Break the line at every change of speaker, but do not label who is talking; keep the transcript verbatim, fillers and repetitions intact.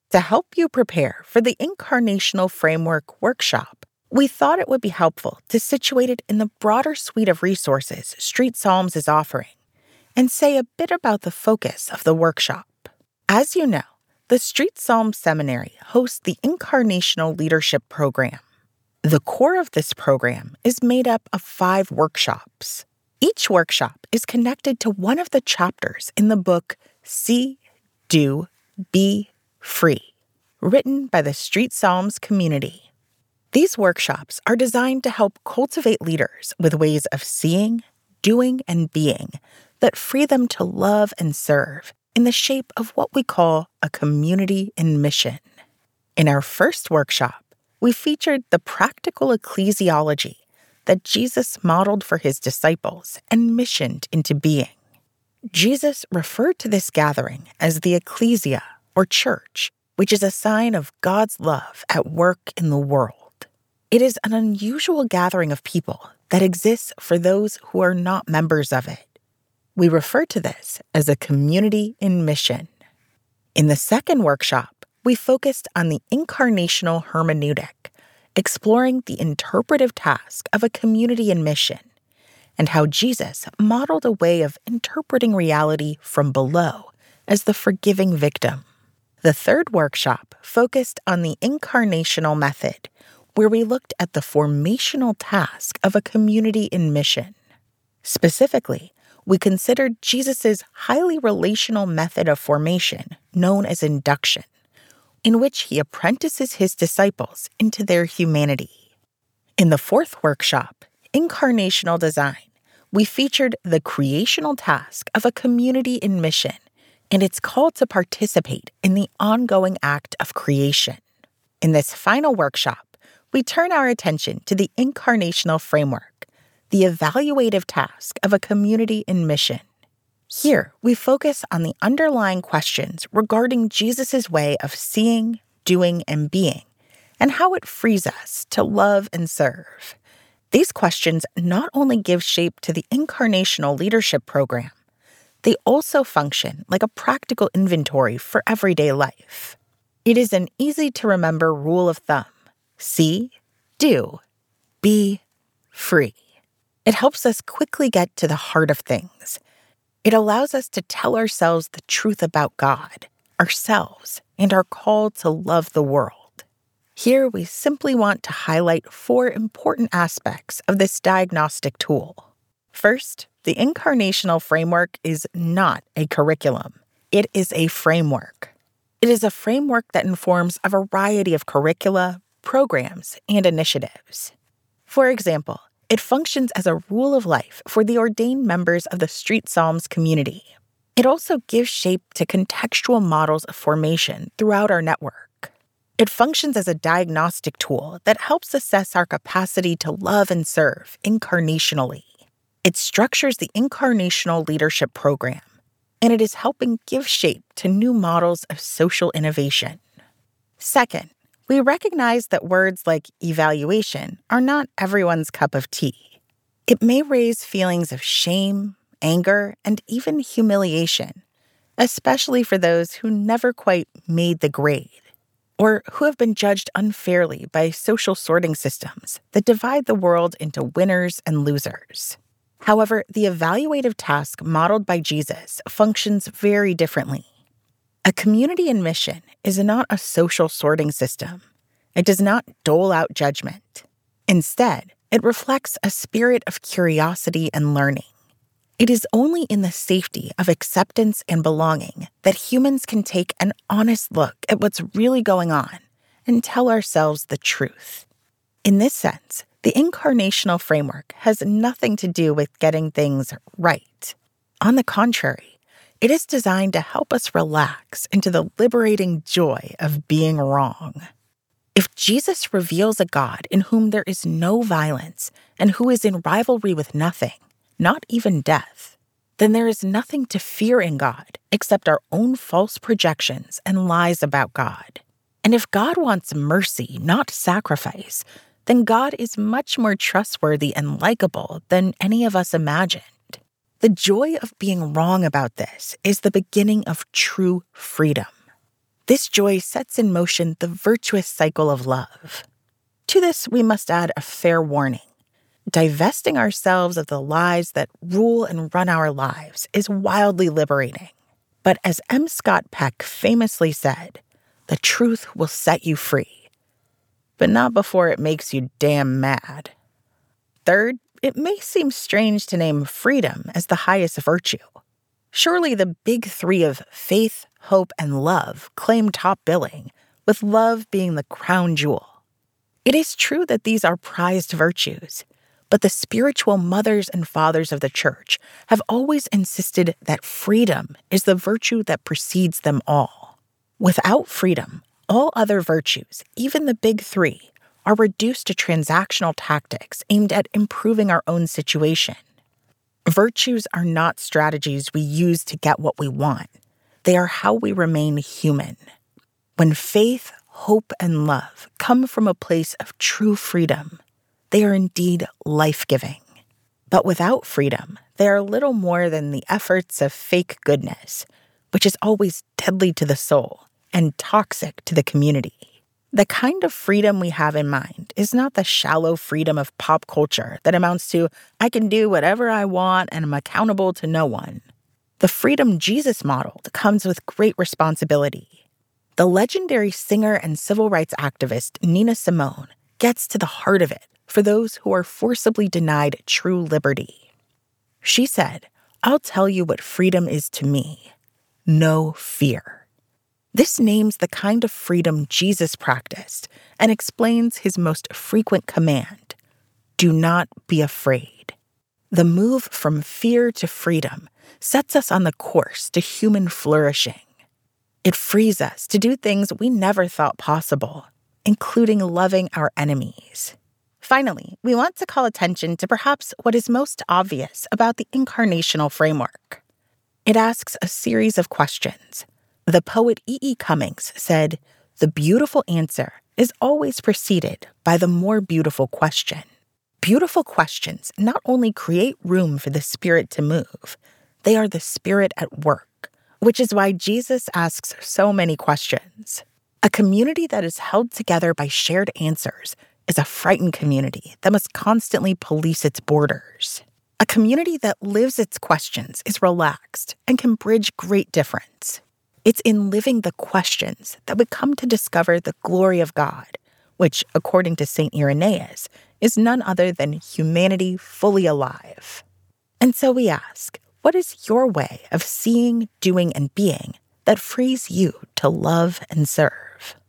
To help you prepare for the Incarnational Framework workshop, we thought it would be helpful to situate it in the broader suite of resources Street Psalms is offering and say a bit about the focus of the workshop. As you know, the Street Psalms Seminary hosts the Incarnational Leadership Program. The core of this program is made up of five workshops. Each workshop is connected to one of the chapters in the book See, Do, Be Free, written by the Street Psalms community. These workshops are designed to help cultivate leaders with ways of seeing, doing, and being that free them to love and serve in the shape of what we call a community in mission. In our first workshop, we featured the practical ecclesiology that Jesus modeled for his disciples and missioned into being. Jesus referred to this gathering as the ecclesia, or church, which is a sign of God's love at work in the world. It is an unusual gathering of people that exists for those who are not members of it. We refer to this as a community in mission. In the second workshop, we focused on the incarnational hermeneutic, exploring the interpretive task of a community in mission, and how Jesus modeled a way of interpreting reality from below as the forgiving victim. The third workshop focused on the incarnational method, where we looked at the formational task of a community in mission. Specifically, we considered Jesus' highly relational method of formation, known as induction, in which he apprentices his disciples into their humanity. In the fourth workshop, Incarnational Design, we featured the creational task of a community in mission and its call to participate in the ongoing act of creation. In this final workshop, we turn our attention to the incarnational framework, the evaluative task of a community in mission. Here, we focus on the underlying questions regarding Jesus' way of seeing, doing, and being, and how it frees us to love and serve. These questions not only give shape to the Incarnational Leadership Program, they also function like a practical inventory for everyday life. It is an easy-to-remember rule of thumb: see, do, be free. It helps us quickly get to the heart of things. It allows us to tell ourselves the truth about God, ourselves, and our call to love the world. Here, we simply want to highlight four important aspects of this diagnostic tool. First, the incarnational framework is not a curriculum. It is a framework. It is a framework that informs a variety of curricula, programs, and initiatives. For example, it functions as a rule of life for the ordained members of the Street Psalms community. It also gives shape to contextual models of formation throughout our network. It functions as a diagnostic tool that helps assess our capacity to love and serve incarnationally. It structures the Incarnational Leadership Program, and it is helping give shape to new models of social innovation. Second, we recognize that words like evaluation are not everyone's cup of tea. It may raise feelings of shame, anger, and even humiliation, especially for those who never quite made the grade, or who have been judged unfairly by social sorting systems that divide the world into winners and losers. However, the evaluative task modeled by Jesus functions very differently. A community in mission is not a social sorting system. It does not dole out judgment. Instead, it reflects a spirit of curiosity and learning. It is only in the safety of acceptance and belonging that humans can take an honest look at what's really going on and tell ourselves the truth. In this sense, the incarnational framework has nothing to do with getting things right. On the contrary, it is designed to help us relax into the liberating joy of being wrong. If Jesus reveals a God in whom there is no violence and who is in rivalry with nothing, not even death, then there is nothing to fear in God except our own false projections and lies about God. And if God wants mercy, not sacrifice, then God is much more trustworthy and likable than any of us imagined. The joy of being wrong about this is the beginning of true freedom. This joy sets in motion the virtuous cycle of love. To this, we must add a fair warning. Divesting ourselves of the lies that rule and run our lives is wildly liberating. But as M. Scott Peck famously said, the truth will set you free, but not before it makes you damn mad. Third, it may seem strange to name freedom as the highest virtue. Surely the big three of faith, hope, and love claim top billing, with love being the crown jewel. It is true that these are prized virtues, but the spiritual mothers and fathers of the Church have always insisted that freedom is the virtue that precedes them all. Without freedom, all other virtues, even the big three, are reduced to transactional tactics aimed at improving our own situation. Virtues are not strategies we use to get what we want. They are how we remain human. When faith, hope, and love come from a place of true freedom, they are indeed life-giving. But without freedom, they are little more than the efforts of fake goodness, which is always deadly to the soul and toxic to the community. The kind of freedom we have in mind is not the shallow freedom of pop culture that amounts to, I can do whatever I want and I'm accountable to no one. The freedom Jesus modeled comes with great responsibility. The legendary singer and civil rights activist Nina Simone gets to the heart of it for those who are forcibly denied true liberty. She said, I'll tell you what freedom is to me. No fear. This names the kind of freedom Jesus practiced and explains his most frequent command, do not be afraid. The move from fear to freedom sets us on the course to human flourishing. It frees us to do things we never thought possible, including loving our enemies. Finally, we want to call attention to perhaps what is most obvious about the incarnational framework. It asks a series of questions. The poet E E. Cummings said, the beautiful answer is always preceded by the more beautiful question. Beautiful questions not only create room for the Spirit to move, they are the Spirit at work, which is why Jesus asks so many questions. A community that is held together by shared answers is a frightened community that must constantly police its borders. A community that lives its questions is relaxed and can bridge great difference. It's in living the questions that we come to discover the glory of God, which, according to Saint Irenaeus, is none other than humanity fully alive. And so we ask, what is your way of seeing, doing, and being that frees you to love and serve?